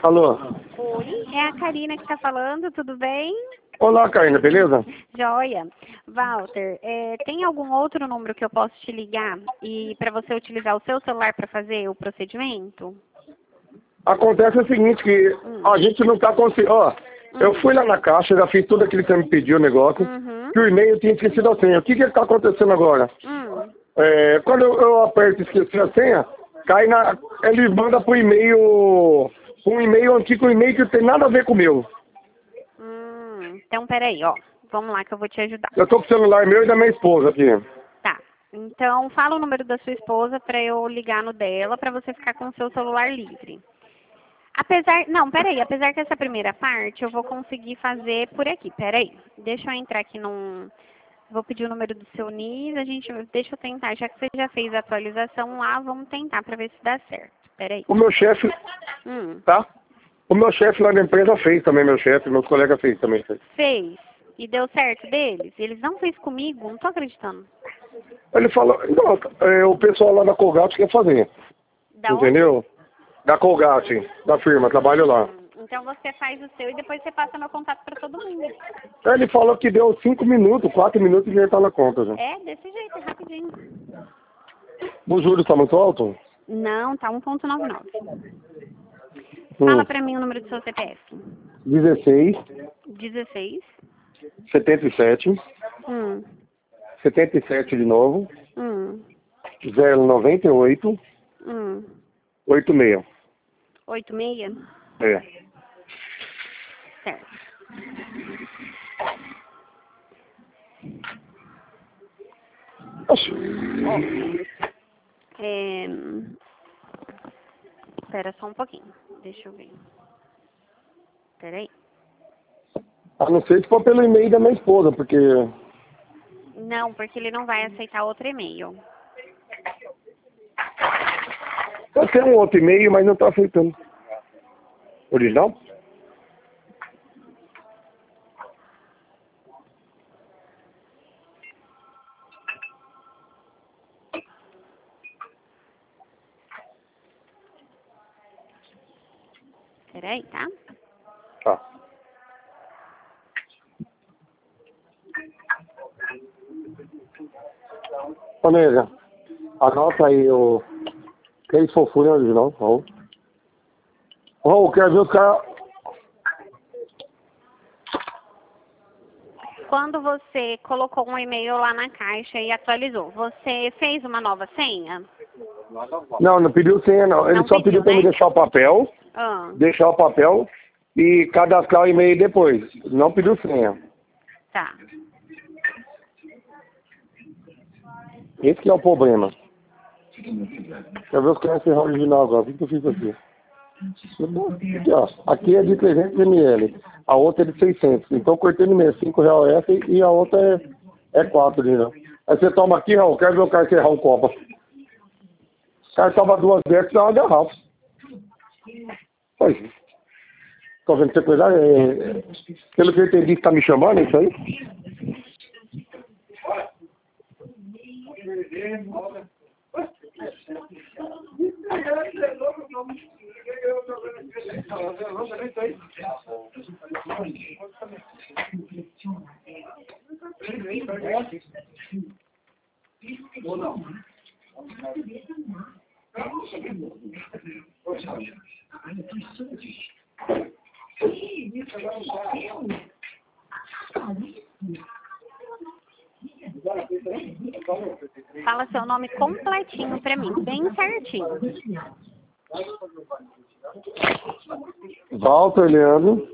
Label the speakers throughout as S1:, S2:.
S1: Alô?
S2: Oi, é a Karina que tá falando, tudo bem?
S1: Olá, Karina, beleza?
S2: Joia. Walter, tem algum outro número que eu posso te ligar e para você utilizar o seu celular para fazer o procedimento?
S1: Acontece o seguinte, que a gente não tá conseguindo... Ó, eu fui lá na caixa, já fiz tudo aquilo que você me pediu, o negócio, que o e-mail tinha esquecido a senha. O que que tá acontecendo agora? Quando eu aperto e esqueci a senha, cai na... Ele manda pro e-mail... Um e-mail antigo, um e-mail que não tem nada a ver com o meu.
S2: Então, peraí, ó. Vamos lá que eu vou te ajudar.
S1: Eu tô com o celular meu e da minha esposa aqui.
S2: Tá. Então, fala o número da sua esposa para eu ligar no dela para você ficar com o seu celular livre. Apesar que essa primeira parte eu vou conseguir fazer por aqui. Peraí. Deixa eu entrar aqui num... Vou pedir o número do seu NIS, deixa eu tentar, já que você já fez a atualização lá, vamos tentar para ver se dá certo. Peraí.
S1: O meu chefe... Tá? O meu chefe lá na empresa fez também, meus colegas fez também.
S2: Fez. E deu certo deles? Eles não fez comigo? Não tô acreditando.
S1: Ele falou... Não, o pessoal lá da Colgate quer fazer.
S2: Da
S1: Entendeu?
S2: onde?
S1: Da Colgate, da firma, trabalho lá.
S2: Então você faz o seu e depois você passa meu contato para todo mundo.
S1: Ele falou que deu 5 minutos, 4 minutos e já tá na conta já.
S2: É, desse jeito, rapidinho.
S1: O juros tá muito alto?
S2: Não, tá 1,99. Fala pra mim o número do seu CPF.
S1: 16,
S2: 16.
S1: 77, 77 de novo, 098, 86.
S2: 86?
S1: É.
S2: Certo. Espera só um pouquinho. Deixa eu ver. Peraí.
S1: A não ser se for pelo e-mail da minha esposa, porque...
S2: Não, porque ele não vai aceitar outro e-mail.
S1: Eu tenho um outro e-mail, mas não tá aceitando. Original?
S2: Peraí, tá?
S1: Tá. Ô, nega, anota aí o... Que é isso, fofura original, Raul. Raul, quer ver os caras...
S2: Quando você colocou um e-mail lá na caixa e atualizou, você fez uma nova senha?
S1: Não, não pediu senha, não. Ele só pediu pra me deixar o papel, e cadastrar o e-mail depois. Não pediu senha.
S2: Tá.
S1: Esse que é o problema. Quer ver os caras encerrar o original agora. O que eu fiz aqui? Aqui, ó. Aqui é de 300 ml. A outra é de 600. Então eu cortei no meio. R$5 essa e a outra é 4, né? Aí você toma aqui, Raul. Quero ver o cara encerrar um copo. O cara toma 2 dessas e dá uma garrafa. Pois. Tô vendo que você cuidar. Pelo que eu entendi que tá me chamando, é isso aí?
S2: Fala seu nome completinho pra mim, bem certinho.
S1: Walter Leandro.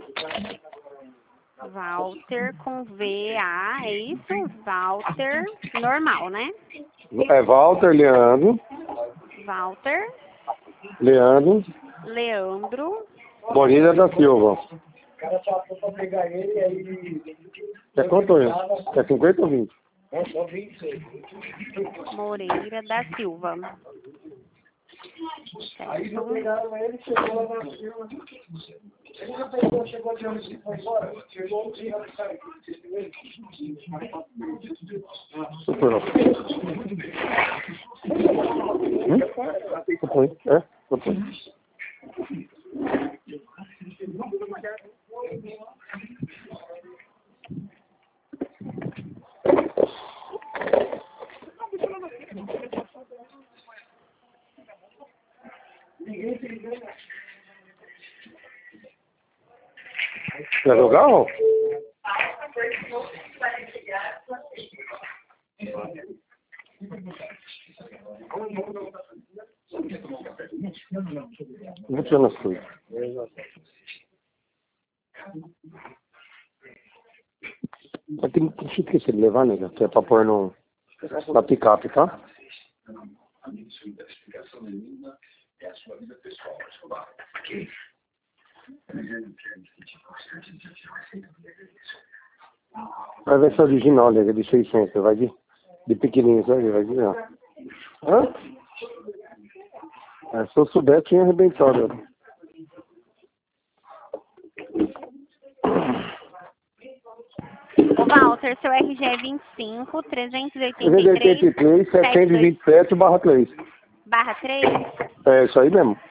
S2: Walter com V-A, é isso? Walter normal, né?
S1: É Walter Leandro.
S2: Walter
S1: Leandro. Bonita da Silva. Quer quanto é? Quer 50 ou 20?
S2: Moreira da Silva.
S3: Aí não pegaram ele, chegou lá na firma. Ele já pegou, chegou de onde ele foi embora. Chegou um dia, ele saiu.
S1: Super. É? Super. Quer jogar, ó? Não tinha nas coisas. Mas tem que esquecer de levar, nega, que é pra pôr na picape, tá? Vai ver essa original, nega, de 600, vai vir. De pequenininho, vai vir, ó. Hã? É, se eu soubesse, tinha arrebentado.
S2: Ô, Walter, seu RG é 25, 383,
S1: 383, 727, barra 3.
S2: barra 3?
S1: É, isso aí mesmo.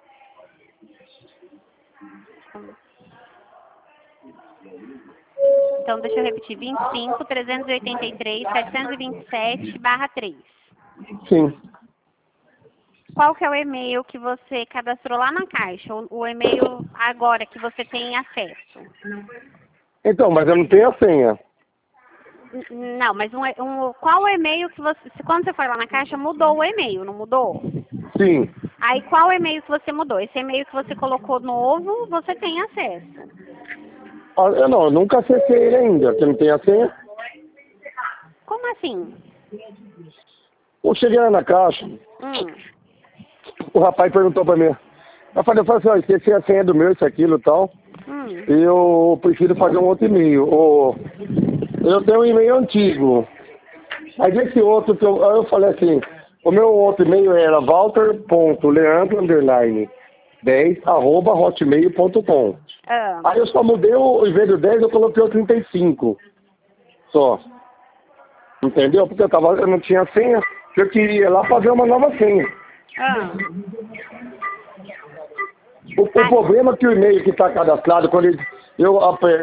S2: Então, deixa eu repetir. 25, 383, 727, barra 3.
S1: Sim.
S2: Qual que é o e-mail que você cadastrou lá na Caixa? O e-mail agora que você tem acesso?
S1: Então, mas eu não tenho a senha.
S2: Não, mas qual o e-mail que você... Quando você foi lá na Caixa, mudou o e-mail, não mudou?
S1: Sim.
S2: Aí, qual e-mail que você mudou? Esse e-mail que você colocou novo, você tem acesso.
S1: Ah, eu nunca acessei ele ainda, porque não tem a senha.
S2: Como assim?
S1: Eu cheguei lá na caixa, o rapaz perguntou pra mim. Eu falei assim, ó, esqueci a senha do meu, isso, aquilo e tal. Eu prefiro fazer um outro e-mail. Eu tenho um e-mail antigo. Aí desse outro, eu falei assim, o meu outro e-mail era walter.leandro_10@hotmail.com. Aí eu só mudei, em vez do 10, eu coloquei o 35. Só. Entendeu? Porque eu não tinha senha, eu queria lá fazer uma nova senha. O problema é que o e-mail que está cadastrado, quando eu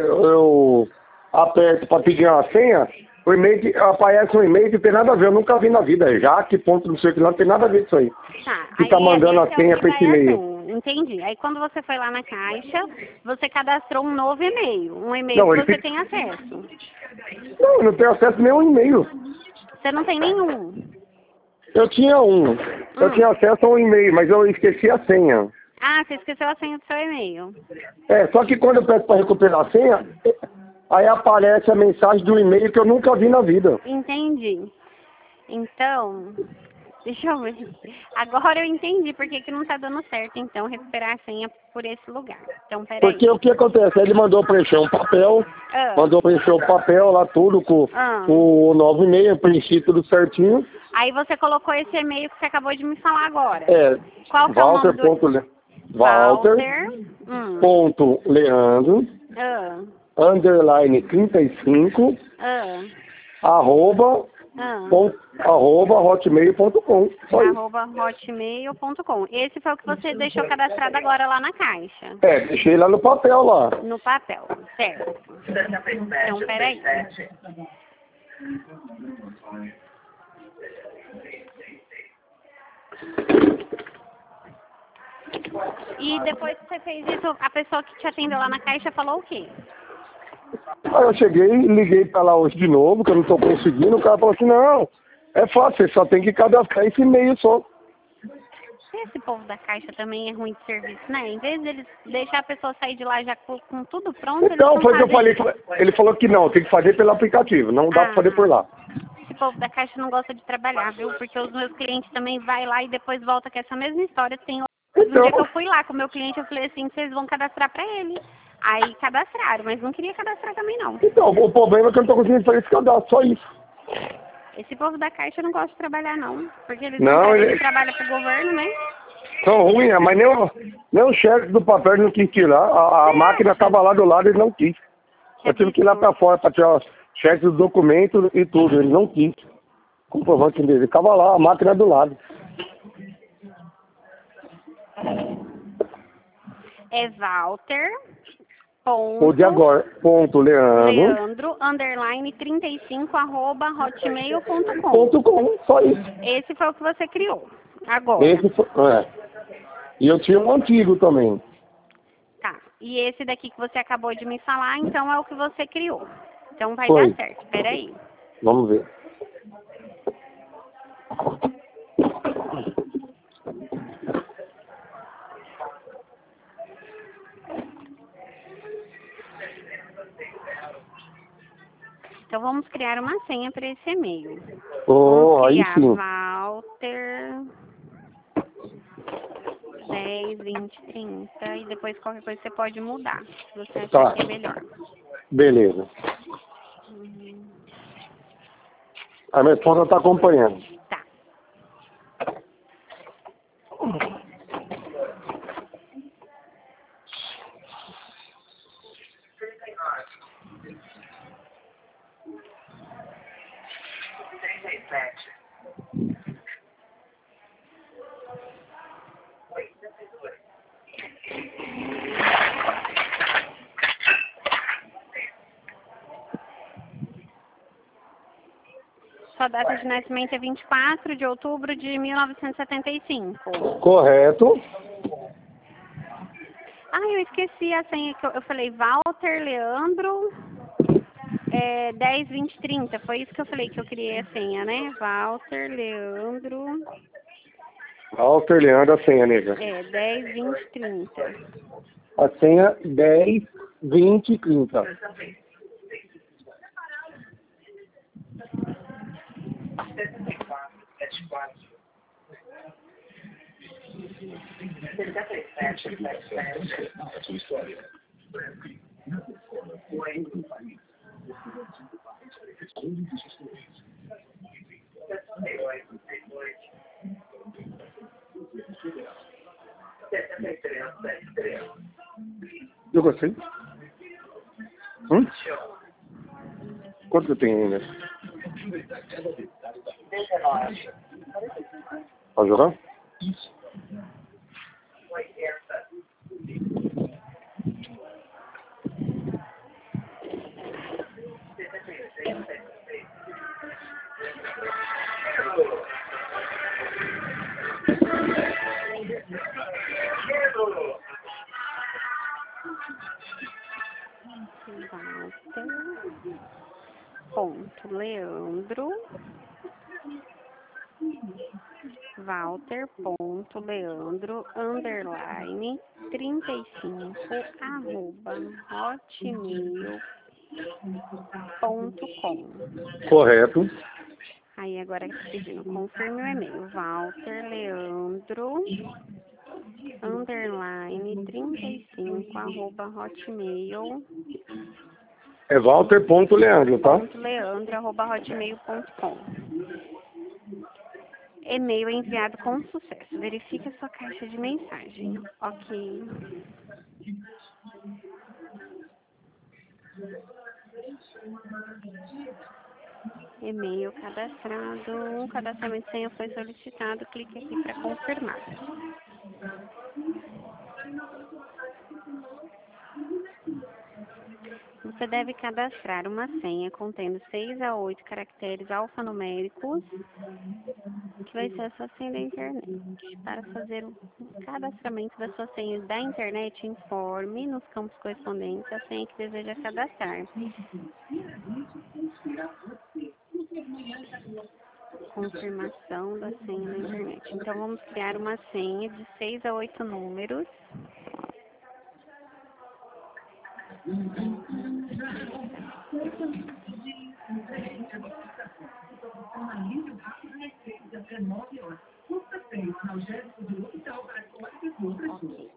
S1: aperto para pedir uma senha, o e-mail aparece um e-mail que tem nada a ver, eu nunca vi na vida. Jaque, ponto, não sei o que lá, não tem nada a ver com isso aí. Que tá mandando a senha para esse e-mail.
S2: Entendi. Aí quando você foi lá na Caixa, você cadastrou um novo e-mail. Um e-mail que você tem acesso.
S1: Não, eu não tenho acesso a nenhum e-mail.
S2: Você não tem nenhum?
S1: Eu tinha um. Eu tinha acesso a um e-mail, mas eu esqueci a senha.
S2: Ah, você esqueceu a senha do seu e-mail.
S1: É, só que quando eu peço para recuperar a senha, aí aparece a mensagem do e-mail que eu nunca vi na vida.
S2: Entendi. Então, deixa eu ver. Agora eu entendi por que não tá dando certo, então, recuperar a senha por esse lugar. Então, peraí.
S1: Porque o que acontece? Ele mandou preencher um papel, mandou preencher o papel lá tudo com o novo e-mail, eu preenchi tudo certinho.
S2: Aí você colocou esse e-mail que você acabou de me falar agora.
S1: É,
S2: qual que é o nome do...
S1: Walter.leandro underline 35 arroba hotmail.com.
S2: hotmail.com. Esse foi o que você deixou cadastrado agora lá na Caixa.
S1: É, deixei lá no papel lá.
S2: No papel, certo. Então, peraí. E depois que você fez isso, a pessoa que te atendeu lá na Caixa falou o quê?
S1: Aí eu cheguei, liguei pra lá hoje de novo, que eu não tô conseguindo, o cara falou assim, não, é fácil, você só tem que cadastrar esse e-mail só.
S2: Esse povo da Caixa também é ruim de serviço, né? Em vez de eles deixar a pessoa sair de lá já com tudo pronto,
S1: então, foi o que eu falei,
S2: isso.
S1: ele falou que não, tem que fazer pelo aplicativo, não dá pra fazer por lá.
S2: Esse povo da Caixa não gosta de trabalhar, viu? Porque os meus clientes também vai lá e depois volta com essa mesma história. Tem um dia que eu fui lá com o meu cliente, eu falei assim, vocês vão cadastrar pra ele. Aí cadastraram, mas não queria cadastrar também não.
S1: Então, o problema é que eu não tô conseguindo fazer esse cadastro, só isso.
S2: Esse povo da Caixa não gosta de trabalhar não, porque eles
S1: não
S2: trabalham pro governo, né?
S1: São ruins, mas nem o chefe do papel não quis tirar, a máquina estava lá do lado e ele não quis. Eu tive que ir lá pra fora pra tirar os cheques dos documentos e tudo, ele não quis. Comprovante dele, ficava lá, a máquina do lado.
S2: É Walter.
S1: O de agora,
S2: Leandro, underline 35, arroba hotmail.com.
S1: Só isso.
S2: Esse foi o que você criou, agora.
S1: Esse foi, E eu tinha um antigo também.
S2: Tá, E esse daqui que você acabou de me falar, então é o que você criou. Então vai
S1: Foi.
S2: dar certo. Espera aí.
S1: Vamos ver.
S2: Então vamos criar uma senha para esse e-mail.
S1: Oh,
S2: Vamos
S1: aí
S2: criar
S1: sim.
S2: Walter 10, 20, 30 e depois qualquer coisa você pode mudar, se você achar
S1: Tá.
S2: que é melhor.
S1: Beleza. A minha esposa está acompanhando.
S2: Tá. Sua data de nascimento é 24 de outubro de 1975.
S1: Correto.
S2: Ah, eu esqueci a senha que eu falei, Walter Leandro 10, 20, 30. Foi isso que eu falei que eu criei a senha, né? Walter Leandro
S1: Walter Leandro, a senha, nega.
S2: 10, 20, 30.
S1: A senha 10, 20, 30. Eu gostei. Quanto eu tenho ainda? Pode jogar?
S2: Walter.leandro underline 35 @hotmail.com.
S1: Correto.
S2: Aí agora pedindo, confirme o e-mail. Walter Leandro underline 35 @hotmail.
S1: É Walter.Leandro, tá?
S2: Leandro@hotmail.com. E-mail enviado com sucesso. Verifique a sua caixa de mensagem. Ok. E-mail cadastrado. O cadastramento de senha foi solicitado. Clique aqui para confirmar. Você deve cadastrar uma senha contendo 6 a 8 caracteres alfanuméricos, que vai ser a sua senha da internet. Para fazer o cadastramento da sua senha da internet, informe nos campos correspondentes a senha que deseja cadastrar. Confirmação da senha da internet. Então, vamos criar uma senha de 6 a 8 números. Ok.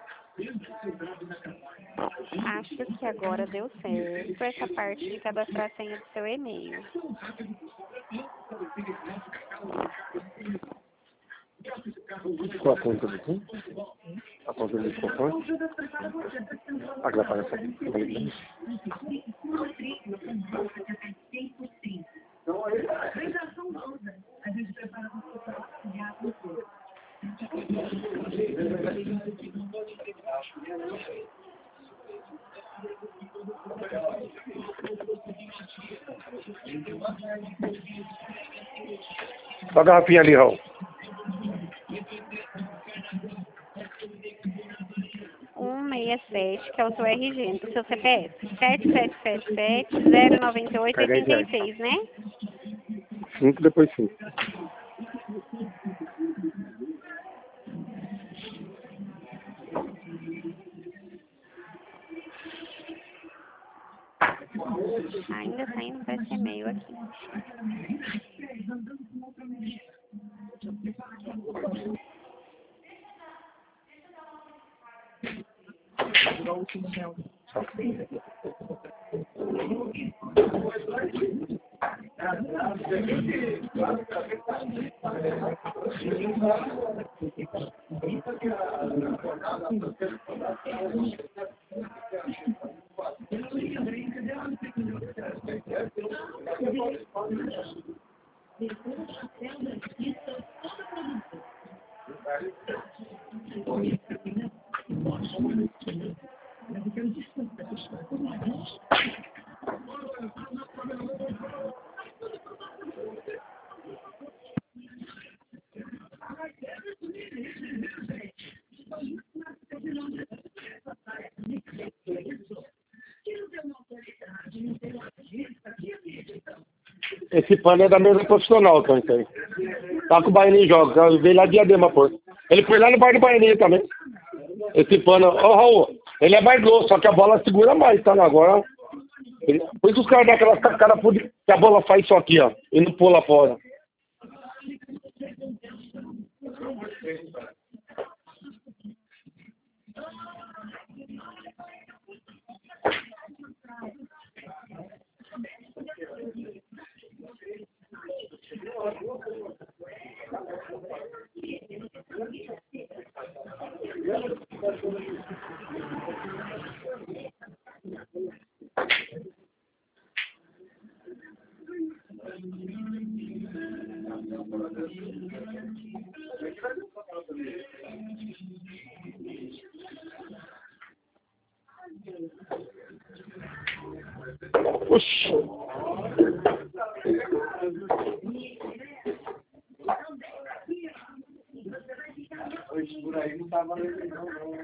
S2: Acho que agora deu certo essa parte de cadastrar a senha do seu e-mail.
S1: Qual a conta do quê? A conta do telefone? Ah, que vai aparecer aqui. Só a garrafinha ali, Raul.
S2: 169 667, que é o seu RG, do seu CPF. 7777-098-86, né?
S1: 5 depois 5.
S2: Ainda tá indo para esse e-mail aqui.
S1: Esse pano é da mesa profissional, então, isso aí. Tá com o Baianinho joga, veio lá de Diadema, pô. Ele foi lá no bar do Baianinho também. Esse pano, Raul, ele é mais grosso, só que a bola segura mais, tá? Agora, por isso os caras dão aquelas tacadas que a bola faz isso aqui, ó, e não pula fora. Oxi.
S3: Hoje por aí não tava legal, não.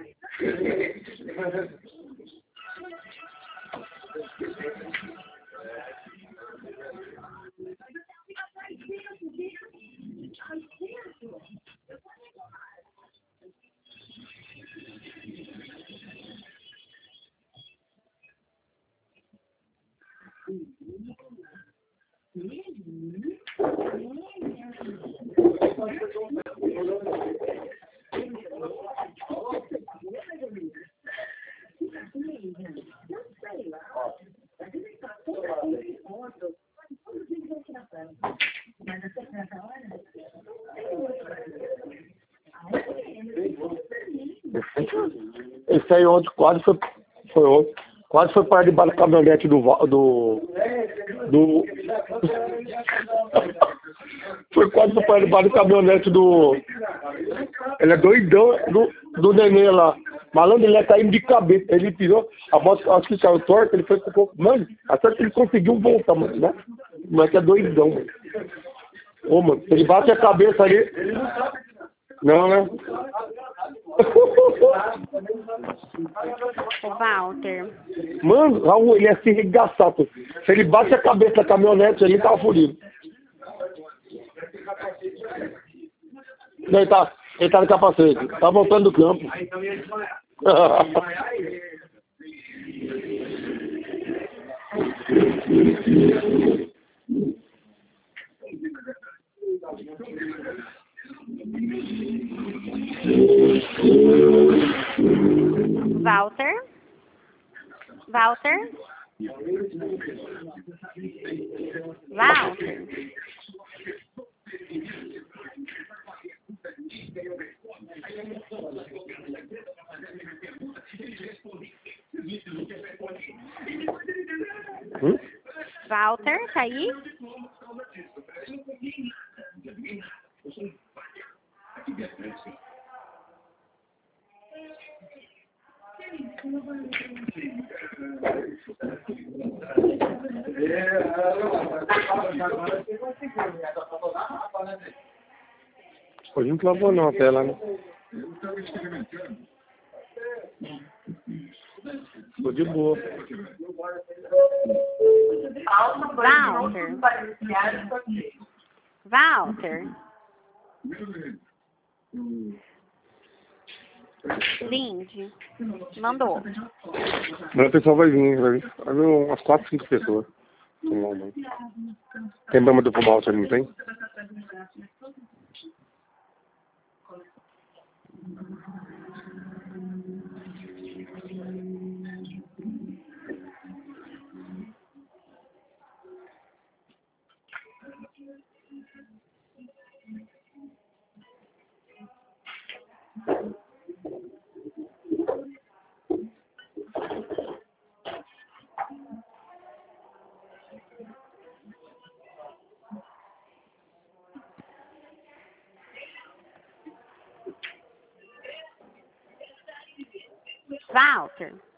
S1: Esse aí ontem quase foi ontem. Quase foi para debaixo da caminhonete foi quase para debaixo da caminhonete do... Ele é doidão do neném lá. Malandro, ele ia caindo de cabeça. Ele tirou, a moto, acho que saiu torta, ele foi com pouco. Mano, até que ele conseguiu voltar, mano, né? Mas é doidão, mano. Ô, mano, ele bate a cabeça ali. Não, né?
S2: O Walter.
S1: Mano, Raul, ele ia se arregaçar. Se ele bate a cabeça da caminhonete, ele tava fodido. Não, ele tá no capacete. Tá voltando do campo.
S2: Walter? Walter? Walter? Walter, tá aí?
S1: Hoje não lavou não a tela, né? Tô de boa.
S2: Walter. Walter. Lindy. Mandou.
S1: Mas o pessoal vai vir. Vai vir umas 4, 5 pessoas. Tem bama do Walter, não tem?
S2: Walter.